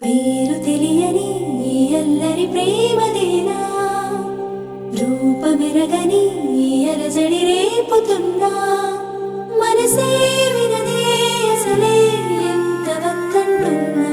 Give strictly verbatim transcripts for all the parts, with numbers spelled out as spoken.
పేరు తెలియని ఈ అల్లరి ప్రేమదేనా రూపమెరగని ఈ అలజడి రేపుతున్నా మనసే వినదే అసలే ఎంత వద్దంటున్నా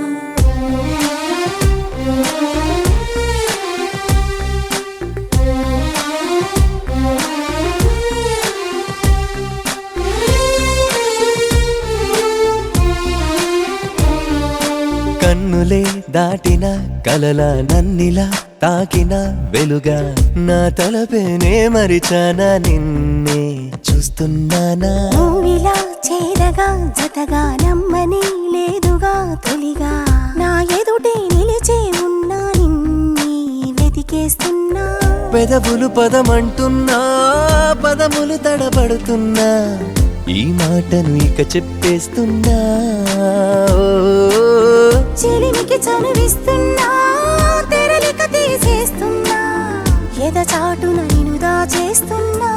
కన్నులే దాటిన కలల నన్నిలా తాకిన వెలుగా నా తలపేనే మరిచానా నిన్నే చూస్తున్నానా నువ్విలా చేరగా జతగా నమ్మని లేదుగా తొలిగా నా ఎదుటే నిలిచే ఉన్నా నిన్నే వెతికేస్తున్నా పెదవులు పదమంటున్నా పదములు తడబడుతున్నా ఈ మాటను ఇక చెప్పేస్తున్నా చెలిమికి చనువిస్తున్నా తెరలిక తీసేస్తున్నా ఎద చాటున నిన్ను దాచేస్తున్నా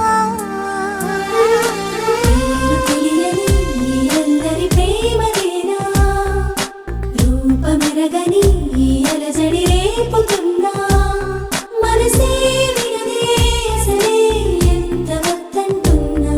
పేరు తెలియని ఈ అల్లరి ప్రేమదేనా రూపమెరగని ఈ అలజడి రేపుతున్నా మనసే వినదే అసలే ఎంత వద్దంటున్నా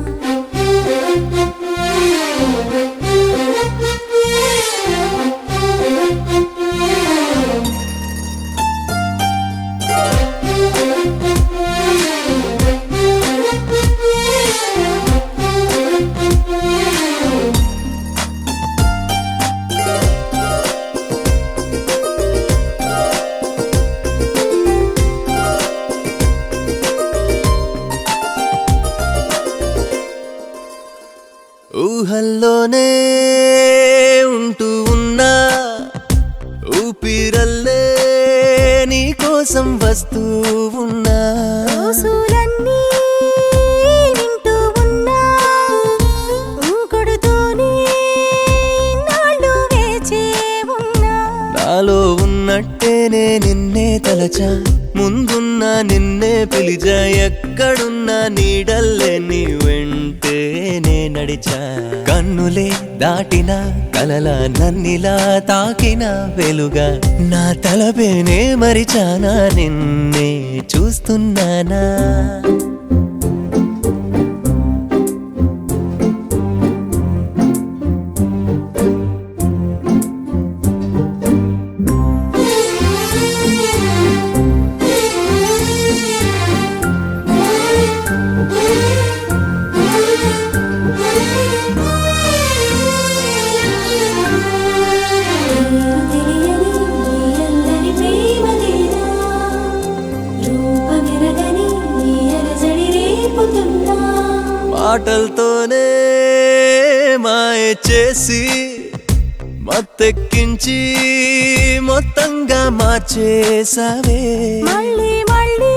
ఊహల్లోనే ఉంటూ ఉన్నా ఊపిరల్లే నీ కోసం వస్తూ ఉన్నా రోజులన్నీ వింటూ ఉన్నా కొడుతూనే నాళ్ళు వేచే ఉన్నా నాలో ఉన్నట్టేనే నిన్నే తలచా ముందున్నా నిన్నే పిలిచా ఎక్కడున్నా నీడల్లే నీ వెంటే నే నడిచా కన్నులే దాటిన కలల నన్నిలా తాకిన వెలుగా నా తలపేనే మరిచానా నిన్నే చూస్తున్నానా పేరు తెలియని ఈ అల్లరి ప్రేమదేనా రూపమెరగని ఈ అలజడి రేపుతున్నా మాటలతోనే మాయ చేసి మత్తెక్కించి మొత్తంగా మార్చేసావే మళ్ళీ మళ్ళీ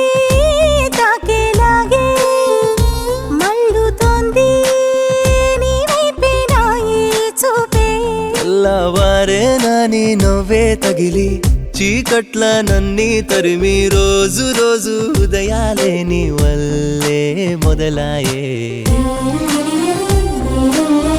తాకేలాగే మళ్ళుతోంది నీ వైపే నా ఈ చూపే తెల్లవారే నాని నవ్వే తగిలి చీకట్ల నన్ని తరిమి రోజు రోజు ఉదయాలే నీ వల్లే మొదలాయే పేరు తెలియని ఈ అల్లరి